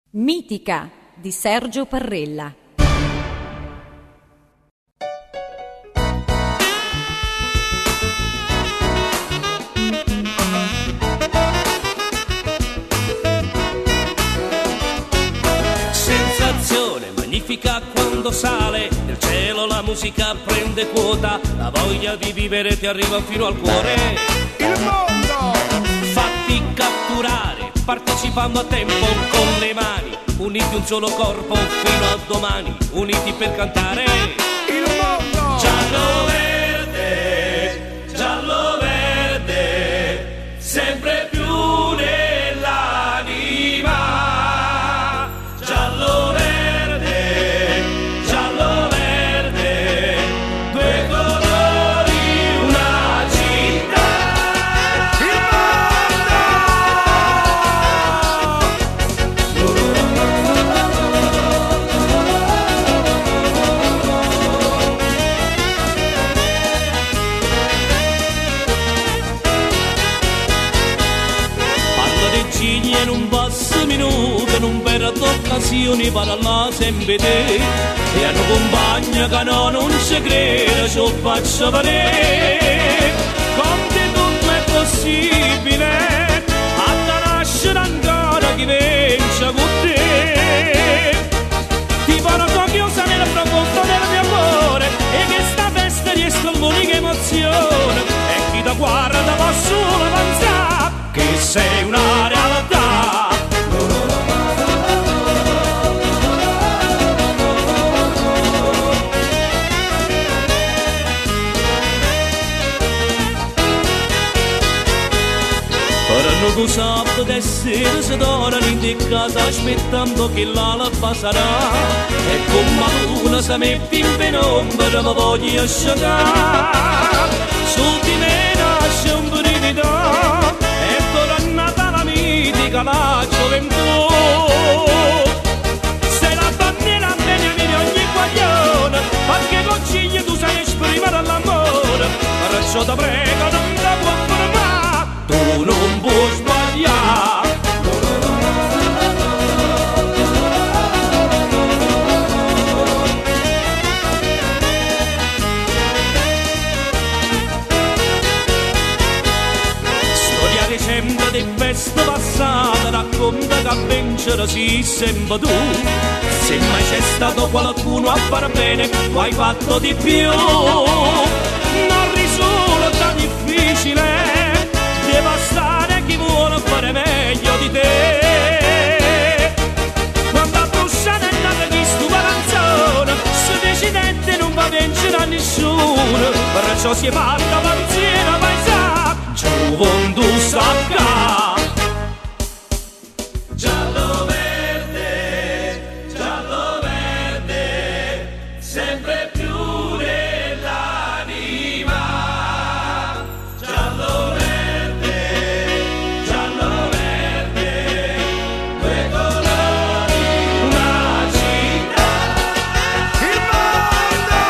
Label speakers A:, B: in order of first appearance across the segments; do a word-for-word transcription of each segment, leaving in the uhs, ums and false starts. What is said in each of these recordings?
A: Mitica di Sergio Parrella.
B: Sensazione magnifica quando sale nel cielo, la musica prende quota, la voglia di vivere ti arriva fino al cuore.
C: Il mondo!
B: Fatti catturare, partecipando a tempo con le mani, uniti un solo corpo fino a domani, uniti per cantare.
C: Il mondo!
B: Giallo verde, giallo verde, sempre più nell'anima. Giallo verde, giallo verde, due colori, una città.
C: Il
B: E non passa minuto, non perdo occasioni, vado là sempre te. E hanno compagna che no, non ci credo, ci faccio vedere. Con te tutto è possibile, a nascere ancora chi vince con te. Ti farò tocchiosa nella proposta del mio amore, e che sta festa riesco l'unica emozione. E chi da guarda va solo avanzare, che sei una realtà. Faranno cosa d'essere se dorano in casa aspettando che l'ala passerà, e come la luna si mette in penombra ma voglio asciugare. Su di me nasce un brivido, e tornata la mitica la gioventù. Se la bandiera bene vive ogni guaglione, qualche consiglio tu sai esprimere l'amore, perciò ti prego non ti può fermare, tu non puoi sbagliare. Sempre di festa passata, racconta che a vincere si sembra tu. Se mai c'è stato qualcuno a far bene, lo hai fatto di più. Non risulta difficile devastare chi vuole fare meglio di te. Quando a bussare è nata chi stupa canzone, se decidente non va a vincere a nessuno, perciò si è fatta panziera paesà, gioventù sacca. Giallo verde, giallo verde, sempre più nell'anima. Giallo verde, giallo verde, due colori, una città.
C: Il mondo!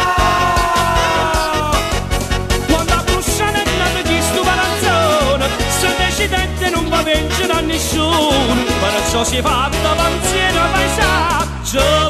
B: Quando a Brusciana è nata chi stupa canzone, se decidente non va a vincere a nessuno, perciò si è fatta panziera paesaggio.